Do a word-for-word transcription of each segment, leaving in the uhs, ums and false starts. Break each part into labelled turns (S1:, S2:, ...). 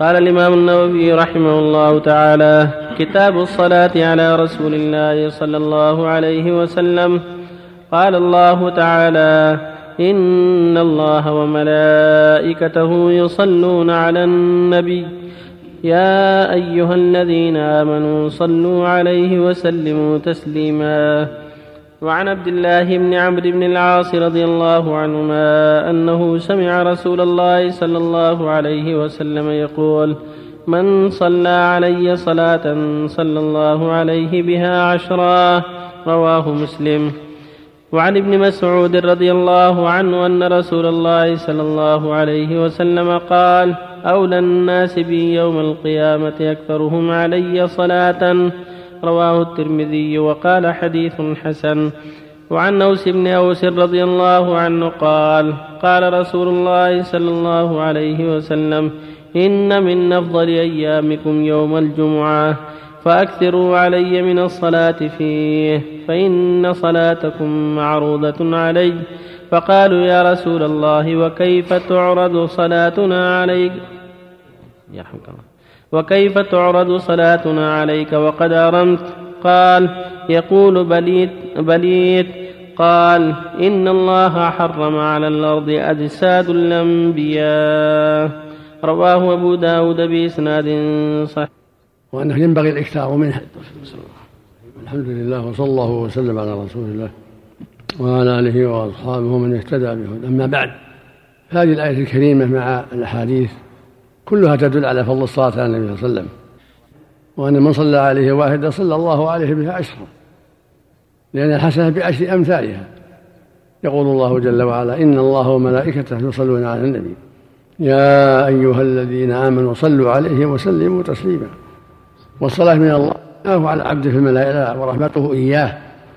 S1: قال الإمام النووي رحمه الله تعالى: كتاب الصلاة على رسول الله صلى الله عليه وسلم. قال الله تعالى: إن الله وملائكته يصلون على النبي يا أيها الذين آمنوا صلوا عليه وسلموا تسليما. وعن عبد الله بن عمرو بن العاص رضي الله عنهما أنه سمع رسول الله صلى الله عليه وسلم يقول: من صلى علي صلاة صلى الله عليه بها عشرا. رواه مسلم. وعن ابن مسعود رضي الله عنه أن رسول الله صلى الله عليه وسلم قال: أولى الناس بي يوم القيامة أكثرهم علي صلاة. رواه الترمذي وقال: حديث حسن. وعن أوس بن أوس رضي الله عنه قال: قال رسول الله صلى الله عليه وسلم: إن من أفضل أيامكم يوم الجمعة، فأكثروا علي من الصلاة فيه، فإن صلاتكم معروضة علي. فقالوا: يا رسول الله، وكيف تعرض صلاتنا عليك يرحمك الله وكيف تعرض صلاتنا عليك وقد أرمت؟ قال: يقول: بليت بليت. قال: إن الله حرم على الأرض أجساد الأنبياء. رواه أبو داود بإسناد صحيح.
S2: وأنه ينبغي الإكثار منها. الحمد لله، وصلى الله وسلم على رسول الله وعلى آله وأصحابه ومن اهتدى به. أما بعد، هذه الآية الكريمة مع الأحاديث كلها تدل على فضل الصلاة على النبي صلى الله عليه وسلم، وأن من صلى عليه واحدة صلى الله عليه بها عشرا، لأن الحسنة بعشر أمثالها. يقول الله جل وعلا: إن الله وملائكته يصلون على النبي يا أيها الذين آمنوا صلوا عليه وسلموا تسليما. والصلاة من الله على عبده في الملائكة ورحمته إياه.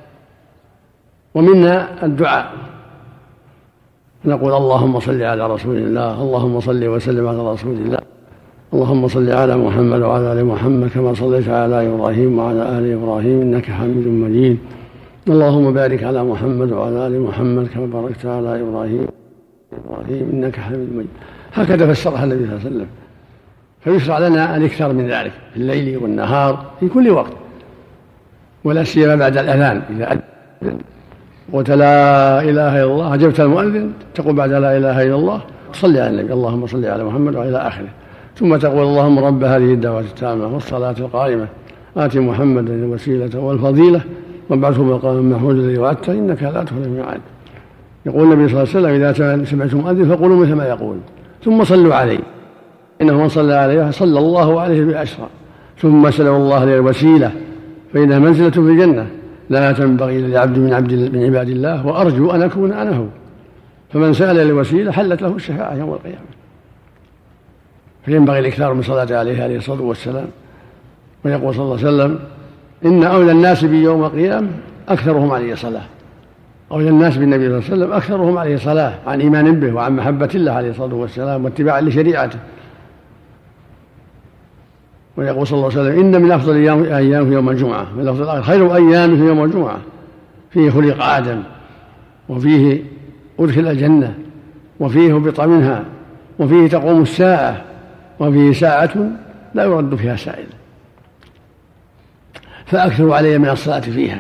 S2: ومنا الدعاء، نقول: اللهم صل على رسول الله، اللهم صل وسلم على رسول الله، اللهم صل على محمد وعلى آل محمد كما صليت على إبراهيم وعلى آل إبراهيم إنك حميد مجيد، اللهم بارك على محمد وعلى آل محمد كما باركت على إبراهيم إبراهيم إنك حميد مجيد. هكذا فسرها النبي صلى الله عليه وسلم. فيشرع لنا الإكثار من ذلك في الليل والنهار في كل وقت، ولا سيما بعد الأذان. إذا أذن قلت لا إله إلا الله، أجبت المؤذن، تقول بعد لا إله إلا الله تصلي على النبي: اللهم صل على محمد وإلى آخره. ثم تقول: اللهم رب هذه الدعوة التامة والصلاة القائمة آت محمدا الوسيلة والفضيلة وابعثه مقاما محمودا الذي وعدته إنك لا تخلف الميعاد. يقول النبي صلى الله عليه وسلم: إذا سمعتم مؤذن فقولوا مثل ما يقول، ثم صلوا عليه، إنه من صلى عليه صلى الله عليه بعشرا. ثم سلوا الله له الوسيلة فإنها منزلة في الجنة لا تنبغي لعبد من عبد من عباد الله، وأرجو أن أكون أنا هو. فمن سأل الوسيلة حلت له الشفاعة يوم القيامة. فينبغي الإكثار من صلاة عليه عليه الصلاة والسلام. ويقول صلى الله عليه وسلم: إن أولى الناس بي يوم القيامة أكثرهم عليه صلاة. أولى الناس بالنبي صلى الله عليه وسلم أكثرهم عليه صلاة، عن إيمان به وعن محبة الله عليه الصلاة والسلام واتباعا لشريعته. ويقول صلى الله عليه وسلم: إن من أفضل أيامه يوم الجمعة، من أفضل خير أيامه يوم الجمعة، فيه خلق آدم، وفيه أدخل الجنة، وفيه هبط منها، وفيه تقوم الساعة، وفيه ساعة لا يرد فيها سائل. فأكثروا علي من الصلاة فيها،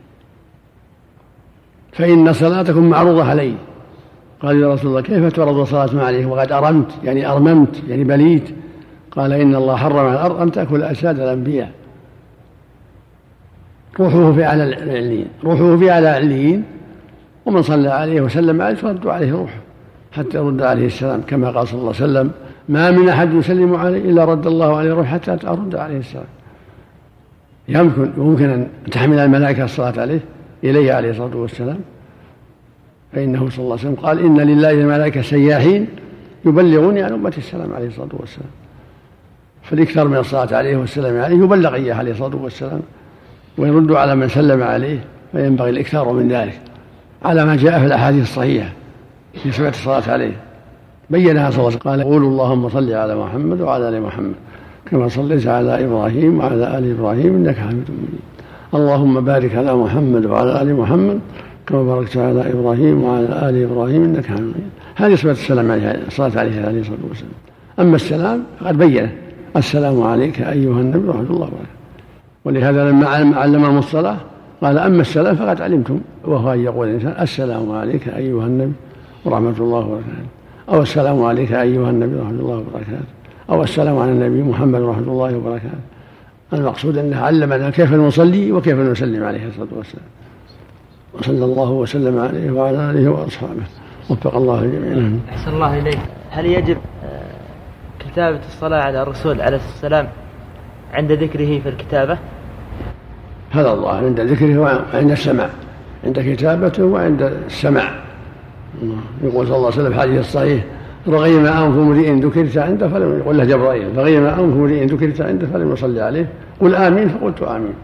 S2: فإن صلاتكم معروضة علي. قال: يا رسول الله، كيف تعرض الصلاة عليه وقد أرمت؟ يعني أرممت، يعني بليت. قال: إن الله حرم على الأرض أن تأكل أجساد الأنبياء. روحه في أعلى العليين، روحه في أعلى العليين، ومن صلى عليه وسلم عليه ترد عليه روحه حتى يرد عليه السلام، كما قال صلى الله عليه وسلم: ما من أحد يسلم عليه إلا رد الله عليه روح حتى أرد عليه السلام. يمكن يمكن أن تحمل الملائكة الصلاة عليه إليه عليه الصلاة والسلام، فإنه صلى الله عليه وسلم قال: إن لله الملائكة سياحين يبلغوني عن أمة السلام عليه الصلاة والسلام. فالإكثار من الصلاة عليه والسلام عليه يبلغ إياه عليه الصلاة والسلام، ويرد على من سلم عليه، فينبغي الإكثار من ذلك على ما جاء في الأحاديث الصحيحة في صفة الصلاة عليه. بينها صلى الله عليه وسلم قال: قولوا اللهم صل على محمد وعلى آل محمد كما صليت على إبراهيم وعلى آل إبراهيم إنك حميد مجيد، اللهم بارك على محمد وعلى آل محمد كما باركت على إبراهيم وعلى آل إبراهيم إنك حميد مجيد. هذه صفة السلام عليه، الصلاة عليه عليه الصلاة والسلام. أما السلام فقد بينه: السلام عليك أيها النبي ورحمة الله وبركاته. ولهذا لما علمهم الصلاة قال: أما السلام فقد علمتم، وهو أن يقول الإنسان: السلام عليك أيها النبي ورحمة الله وبركاته، أو السلام عليك أيها النبي ورحمة الله وبركاته، أو السلام على النبي محمد ورحمة الله وبركاته. المقصود أنه علمنا كيف نصلي وكيف نسلم عليه الصلاة والسلام، وصلى الله وسلم عليه وعلى آله وأصحابه، وفق الله الجميع.
S3: أحسن الله إليك. هل يجب كتابة الصلاة على الرسول عليه السلام عند ذكره في الكتابة؟
S2: هذا الله عند ذكره وعند السماع، عند كتابته وعند السماع. يقول صلى الله عليه وسلم في الحديث الصحيح: رغم أنف امرئ ذكرت عنده فلم يقل له جبرائيل: رغم أنف امرئ ذكرت عنده فلم يصلي عليه، قل آمين، فقلت آمين.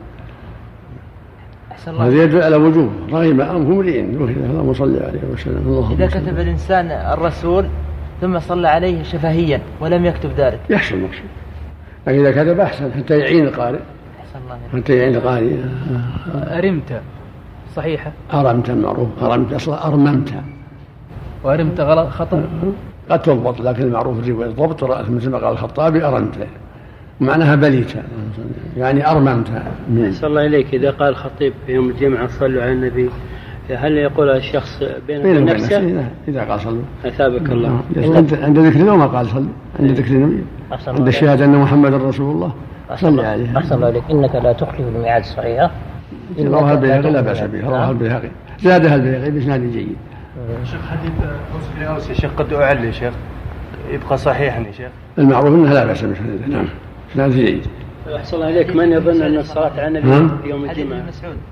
S2: هذا يدل على وجوب رغم أنف امرئ ذكرت، اللهم صل عليه وسلم.
S3: إذا كتب الإنسان الرسول ثم صلى عليه شفهيا ولم يكتب ذلك
S2: يحصل مقصود، لكن إذا كتب أحسن حتى يعين القارئ، حتى يعين القارئ.
S4: أرمت صحيحة؟
S2: أرمت معروف، أرمت أصلا أرممت،
S4: وأرمت غلط خطأ
S2: قد تضبط، لكن المعروف الرواية الضبط مثل ما قال الخطابي: أرمت معناها بليت، يعني أرممت.
S1: أحسن الله إليك. إذا قال الخطيب في يوم الجمعة صلوا على النبي، هل يقول الشخص بينه وبين نفسه؟
S2: إذا قال صلوا.
S1: أثابك الله.
S2: عند ذكر اليوم ما قال صلوا، عند ذكر النبي، عند الشهادة أن محمد رسول الله صلى عليه.
S5: أحسن الله إليك. إنك لا تخلف الميعاد الصحيحة.
S2: رواه البيهقي لا بأس به، رواه البيهقي، زادها البيهقي بإسناد جيد.
S6: شيخ حديث أوس بن أوس يا شيخ قد أعل يا شيخ، يبقى صحيحا يا شيخ؟
S2: المعروف أنها لا بأس به. نعم، إسناد جيد.
S1: أحسن الله إليك. من يظن أن الصلاة على النبي في يوم الجمعة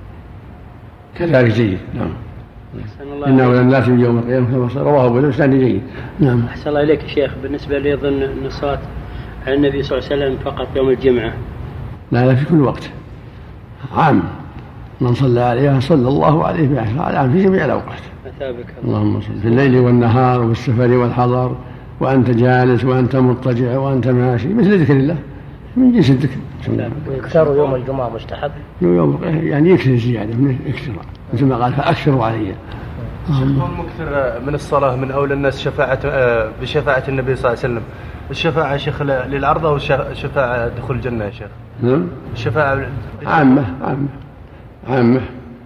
S2: كذلك جيد. نعم. إنه لم يأتي يوم القيامة، رواه أبو داود بإسناد جيد. نعم.
S1: أحسن الله إليك يا شيخ. بالنسبة لي يظن أن الصلاة على النبي صلى الله عليه وسلم فقط يوم الجمعة.
S2: لا لا، في كل وقت عام، من صلى عليها صلى الله عليه بعشرة عام في جميع الأوقات.
S1: أثابك
S2: اللهم صل في الليل والنهار والسفر والحضر، وأنت جالس وأنت مضطجع وأنت ماشي، مثل ذكر الله من جنس الذكر.
S5: ويكثر يوم الجمعة مستحب،
S2: يوم يعني يكثر زيادة من اكثر، مثل ما قال: فأكثروا علي.
S6: المكثر من الصلاة من أولى الناس شفاعة بشفاعة النبي صلى الله عليه وسلم. الشفاعة شيخ للعرض أو شفاعة دخول الجنة يا شيخ؟
S2: نعم،
S6: الشفاعة
S2: عامة عامة عامة،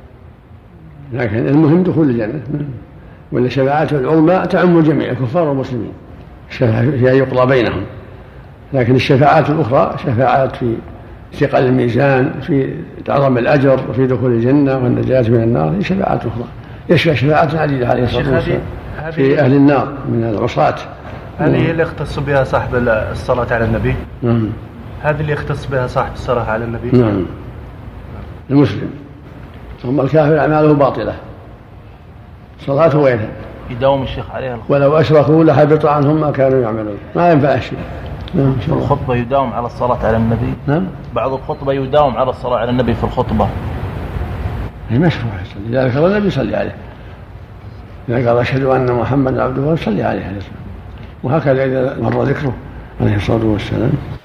S2: لكن المهم دخول الجنة. ولا شفاعته العظمى تعم الجميع الكفار والمسلمين، فيها يقضى بينهم. لكن الشفاعات الأخرى شفاعات في ثقل الميزان، في عظم الأجر، في دخول الجنة والنجاة من النار، هي شفاعات أخرى. يشفع شفاعات عديدة عليه الصلاة والسلام في أهل النار من العصاة.
S6: هذه اللي يختص بها صاحب الصلاة على النبي.
S2: نعم.
S6: هذه اللي يختص بها صاحب الصلاة على النبي.
S2: نعم. المسلم. ثم الكافر أعماله باطلة، صلاته وينها.
S7: يداوم الشيخ عليها الخطبة.
S2: ولو أشركوا لحبط عنهم ما كانوا يعملون، ما ينفع شيء.
S7: نعم. الخطبة يداوم على الصلاة على النبي.
S2: نعم.
S7: بعض الخطبة يداوم على الصلاة على النبي في الخطبة.
S2: هي مشروع يصلي، إذا ذكر النبي صلي عليه، إذا قال أشهد أن محمد عبده صلي عليه، وهكذا إذا مر ذكره عليه الصلاة والسلام.